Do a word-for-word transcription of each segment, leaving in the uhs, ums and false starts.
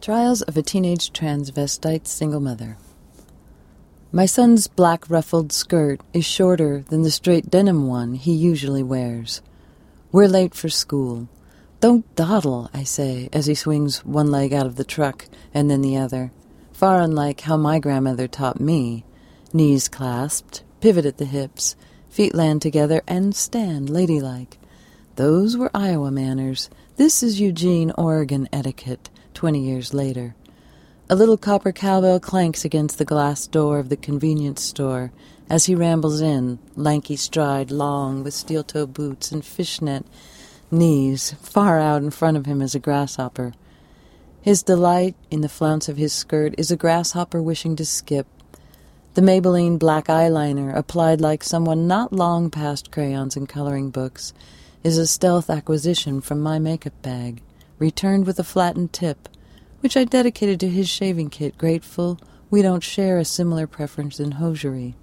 Trials of a Teenage Transvestite Single Mother. My son's black ruffled skirt is shorter than the straight denim one he usually wears. We're late for school. Don't dawdle, I say, as he swings one leg out of the truck and then the other, far unlike how my grandmother taught me. Knees clasped, pivot at the hips, feet land together, and stand ladylike. Those were Iowa manners. This is Eugene, Oregon etiquette, twenty years later. A little copper cowbell clanks against the glass door of the convenience store as he rambles in, lanky stride long with steel-toe boots and fishnet knees. Far out in front of him is a grasshopper. His delight in the flounce of his skirt is a grasshopper wishing to skip. The Maybelline black eyeliner, applied like someone not long past crayons and coloring books, is a stealth acquisition from my makeup bag, returned with a flattened tip, which I dedicated to his shaving kit, grateful we don't share a similar preference in hosiery.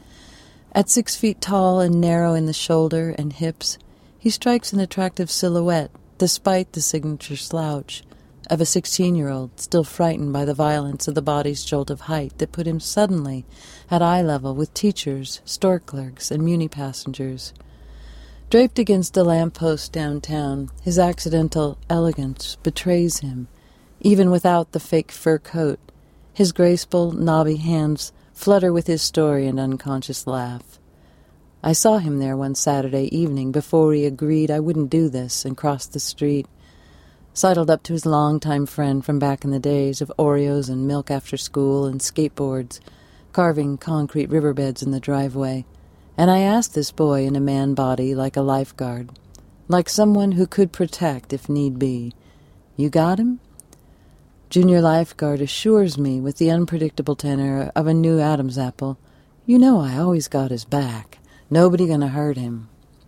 At six feet tall and narrow in the shoulder and hips, he strikes an attractive silhouette, despite the signature slouch of a sixteen-year-old still frightened by the violence of the body's jolt of height that put him suddenly at eye level with teachers, store clerks, and muni passengers. Draped against a lamp-post downtown, his accidental elegance betrays him, even without the fake fur coat. His graceful, knobby hands flutter with his story and unconscious laugh. I saw him there one Saturday evening before he agreed I wouldn't do this and crossed the street, sidled up to his longtime friend from back in the days of Oreos and milk after school and skateboards, carving concrete riverbeds in the driveway. And I asked this boy in a man body like a lifeguard, like someone who could protect if need be, "You got him?" Junior lifeguard assures me with the unpredictable tenor of a new Adam's apple, "You know I always got his back. Nobody gonna hurt him."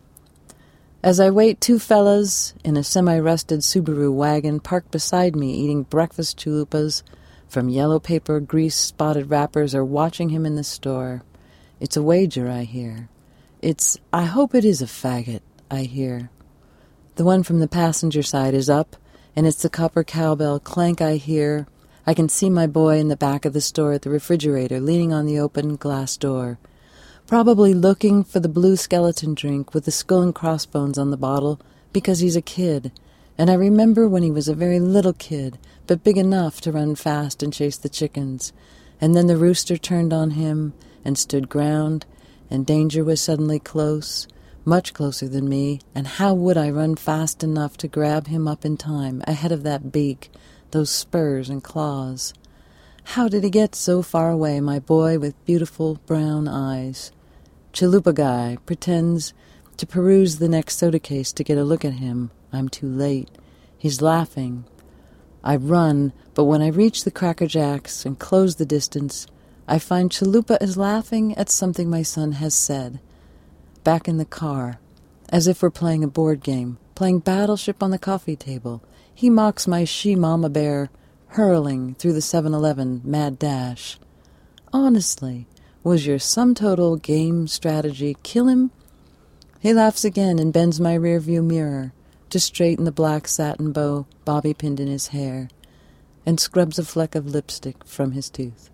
As I wait, two fellas in a semi-rusted Subaru wagon parked beside me eating breakfast chalupas from yellow paper grease-spotted wrappers are watching him in the store. It's a wager, I hear. It's, "I hope it is a faggot," I hear. The one from the passenger side is up, and it's the copper cowbell clank I hear. I can see my boy in the back of the store at the refrigerator, leaning on the open glass door, probably looking for the blue skeleton drink with the skull and crossbones on the bottle, because he's a kid. And I remember when he was a very little kid, but big enough to run fast and chase the chickens. And then the rooster turned on him and stood ground, and danger was suddenly close, much closer than me, and how would I run fast enough to grab him up in time, ahead of that beak, those spurs and claws? How did he get so far away, my boy with beautiful brown eyes? Chalupa guy pretends to peruse the next soda case to get a look at him. I'm too late. He's laughing. I run, but when I reach the Cracker Jacks and close the distance, I find Chalupa is laughing at something my son has said. Back in the car, as if we're playing a board game, playing Battleship on the coffee table, he mocks my she-mama bear hurling through the seven eleven mad dash. Honestly, was your sum-total game strategy kill him? He laughs again and bends my rearview mirror to straighten the black satin bow Bobby pinned in his hair, and scrubs a fleck of lipstick from his tooth.